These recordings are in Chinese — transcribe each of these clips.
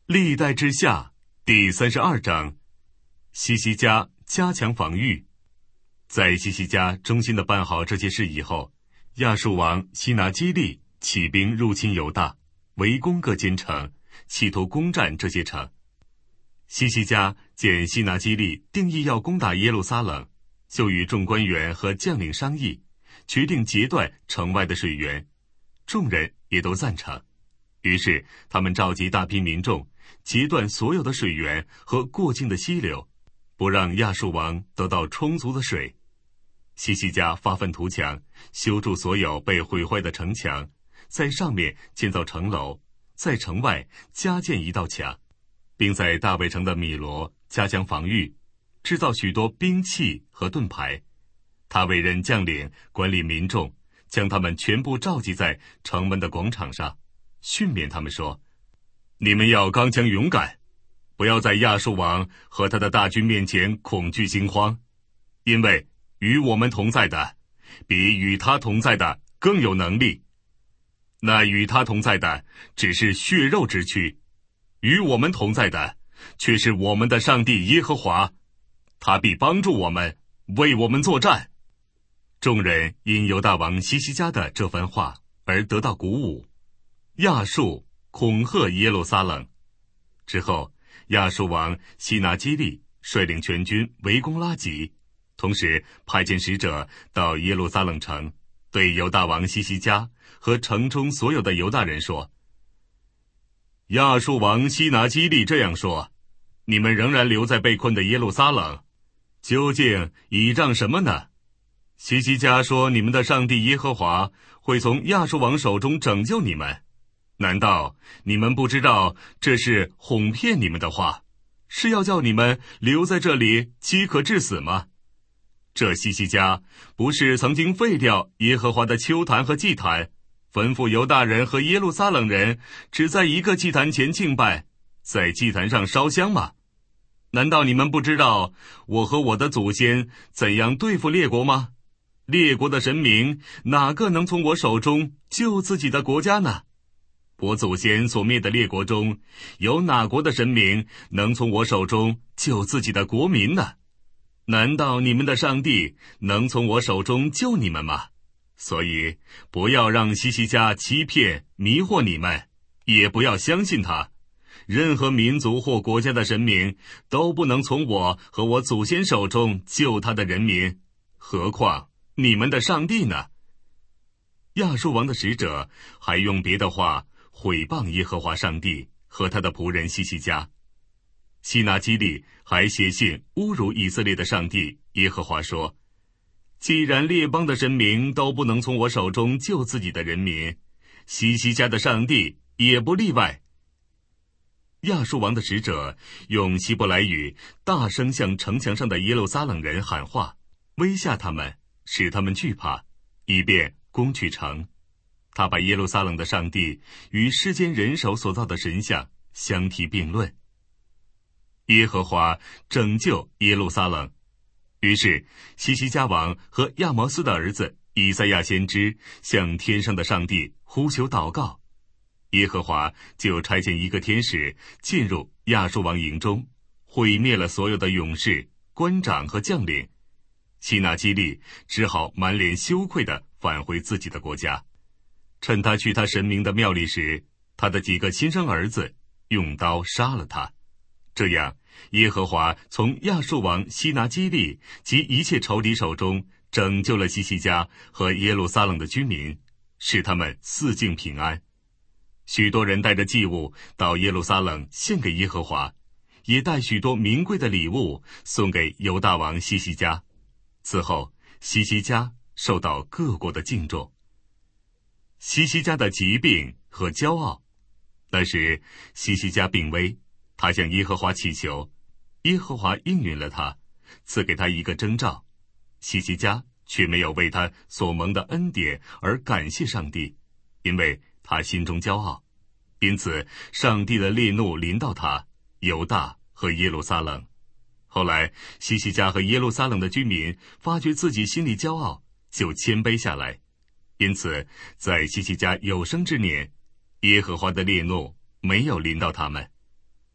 历代志下第32章，西西家加强防御。在西西家忠心地办好这些事以后，亚述王西拿基立起兵入侵犹大，围攻各坚城，企图攻占这些城。西西家见西拿基立定义要攻打耶路撒冷，就与众官员和将领商议，决定截断城外的水源。众人也都赞成，于是他们召集大批民众，截断所有的水源和过境的溪流，不让亚述王得到充足的水。西西家发愤图强，修筑所有被毁坏的城墙，在上面建造城楼，在城外加建一道墙，并在大卫城的米罗加强防御，制造许多兵器和盾牌。他委任将领管理民众，将他们全部召集在城门的广场上，训勉他们说：你们要刚强勇敢，不要在亚述王和他的大军面前恐惧惊慌，因为与我们同在的比与他同在的更有能力。那与他同在的只是血肉之躯，与我们同在的却是我们的上帝耶和华，他必帮助我们，为我们作战。众人因犹大王西西家的这番话而得到鼓舞。亚述恐吓耶路撒冷之后，亚述王西拿基立率领全军围攻拉吉，同时派遣使者到耶路撒冷城，对犹大王西西家和城中所有的犹大人说：亚述王西拿基立这样说，你们仍然留在被困的耶路撒冷，究竟倚仗什么呢？西西家说，你们的上帝耶和华会从亚述王手中拯救你们。难道你们不知道这是哄骗你们的话，是要叫你们留在这里饥渴致死吗？这西西家不是曾经废掉耶和华的丘坛和祭坛，吩咐犹大人和耶路撒冷人只在一个祭坛前敬拜，在祭坛上烧香吗？难道你们不知道我和我的祖先怎样对付列国吗？列国的神明哪个能从我手中救自己的国家呢？我祖先所灭的列国中，有哪国的神明能从我手中救自己的国民呢？难道你们的上帝能从我手中救你们吗？所以不要让西西家欺骗迷惑你们，也不要相信他。任何民族或国家的神明都不能从我和我祖先手中救他的人民，何况你们的上帝呢？亚述王的使者还用别的话毁谤耶和华上帝和他的仆人西西家。西拿基立还写信侮辱以色列的上帝耶和华说：既然列邦的神明都不能从我手中救自己的人民，西西家的上帝也不例外。亚述王的使者用希伯来语大声向城墙上的耶路撒冷人喊话，威吓他们，使他们惧怕，以便攻取城。他把耶路撒冷的上帝与世间人手所造的神像相提并论。耶和华拯救耶路撒冷。于是西西家王和亚摩斯的儿子以赛亚先知向天上的上帝呼求祷告，耶和华就差遣一个天使进入亚述王营中，毁灭了所有的勇士、官长和将领。西拿基立只好满脸羞愧地返回自己的国家。趁他去他神明的庙里时，他的几个亲生儿子用刀杀了他。这样，耶和华从亚述王西拿基立及一切仇敌手中拯救了西西家和耶路撒冷的居民，使他们四境平安。许多人带着祭物到耶路撒冷献给耶和华，也带许多名贵的礼物送给犹大王西西家。此后，西西家受到各国的敬重。西西家的疾病和骄傲。那时西西家病危，他向耶和华祈求，耶和华应允了他，赐给他一个征兆。西西家却没有为他所蒙的恩典而感谢上帝，因为他心中骄傲。因此上帝的烈怒临到他、犹大和耶路撒冷。后来西西家和耶路撒冷的居民发觉自己心里骄傲，就谦卑下来。因此在西西家有生之年，耶和华的烈怒没有临到他们。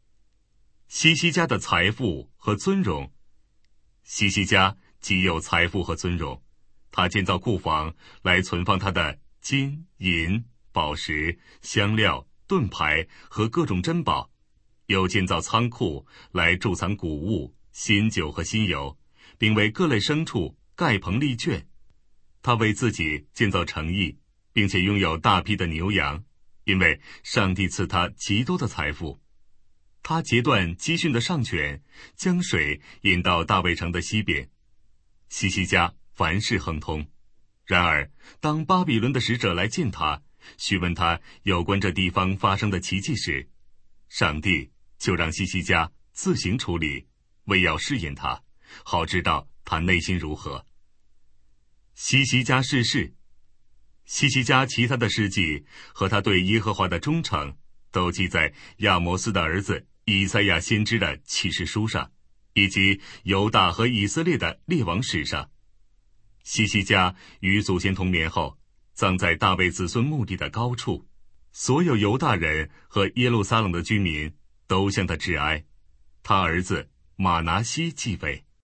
西西家的财富和尊荣。西西家既有财富和尊荣，他建造库房来存放他的金银、宝石、香料、盾牌和各种珍宝，又建造仓库来贮藏谷物、新酒和新油，并为各类牲畜盖棚立圈。他为自己建造城邑，并且拥有大批的牛羊，因为上帝赐他极多的财富。他截断基训的上泉，将水引到大卫城的西边。西西家凡事亨通。然而当巴比伦的使者来见他，询问他有关这地方发生的奇迹时，上帝就让西西家自行处理，为要试验他，好知道他内心如何。西西家逝世。西西家其他的事迹和他对耶和华的忠诚，都记在亚摩斯的儿子以赛亚先知的启示书上，以及犹大和以色列的列王史上。西西家与祖先同眠后，葬在大卫子孙墓地的高处，所有犹大人和耶路撒冷的居民都向他致哀。他儿子马拿西继位。